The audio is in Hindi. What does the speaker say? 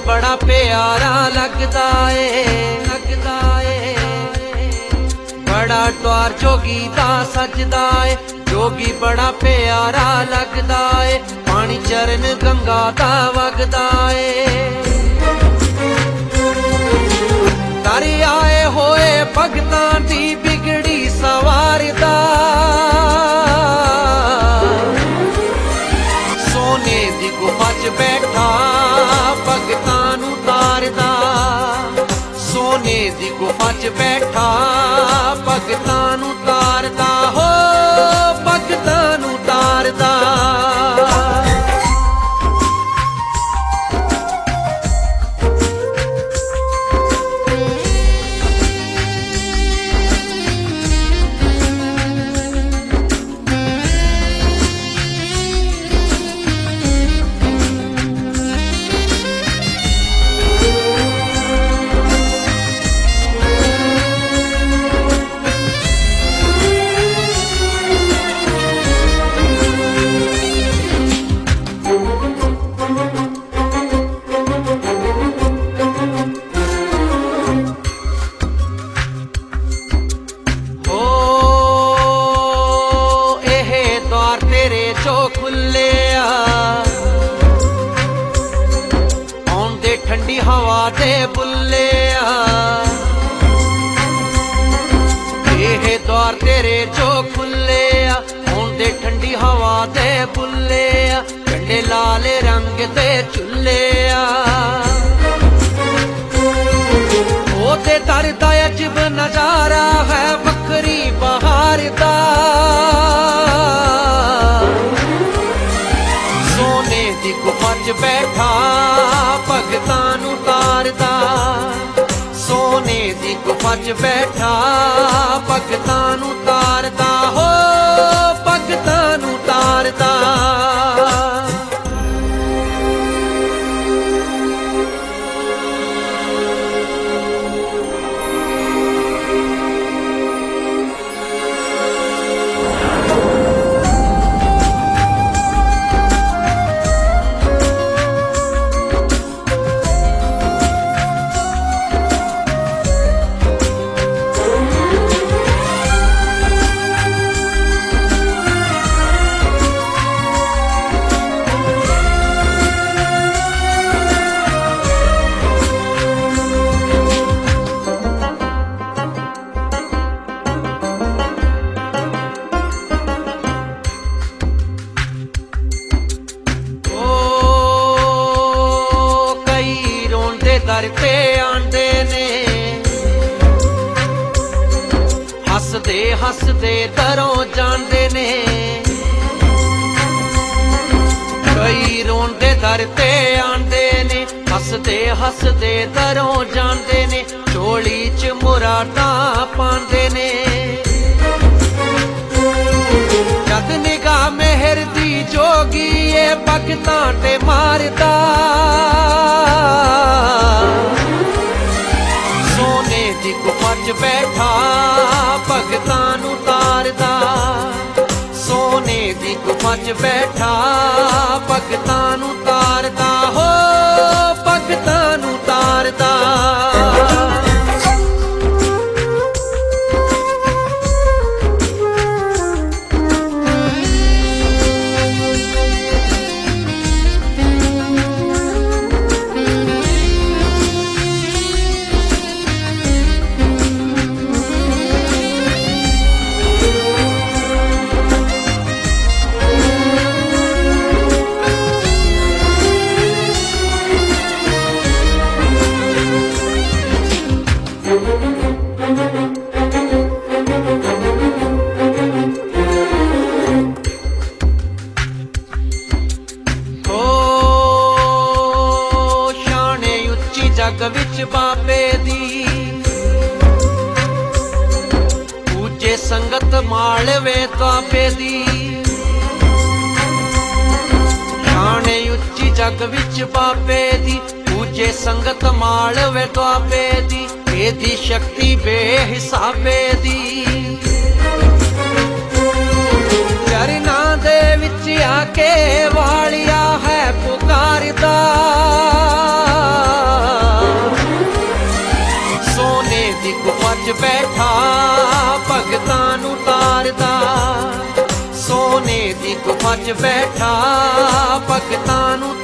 बड़ा प्यारा लगदा ए बड़ा द्वार जोगी दा सजदा ए जोगी बड़ा प्यारा लगदा ए पानी चरण गंगा दा वगदा ए तर आए होए भगतां दी बिगड़ी सवारदा सोने दी गुफा च बैठा भगतां नूं तारदा सोने दी गुफा च बैठा भगतां नूं तारदा हो भगतां नूं तारदा जो खुले आउंदे ठंडी हवा दे बुल्ले ये द्वार तेरे जो खुले आउंदे ठंडी हवा दे बुल्ले कंडे लाल रंग दे चुल्ले ओते दर दा अजब नजारा है बकरी बहार दा गुफा च बैठा भगतां नूं तारदा सोने दी गुफा च बैठा भगतां नूं तारदा हो भगतां नूं तारदा दर ते आंदे ने हसदे हसदे दरों जांदे ने कई रोंदे दर ते आंदे ने हसदे हसदे दरों जांदे ने झोली च मुरादां पांदे ने जद निगाह मेहर दी जोगी ए भगतां ते मारदा सोने दी गुफा च बैठा भगतां नूं तारदा सोने दी गुफा च बैठा भगतां नूं तारदा हो भगतां नूं तारदा जग विच बाबे दी पूजे संगत मालवे ताबे दी शाने उच्ची जग विच बाबे दी पूजे संगत मालवे ताबे दी एदी शक्ति बेहिसाबे दी चरना दे विच आके वालिया है पुकारदा गुफा च बैठा भगतां नूं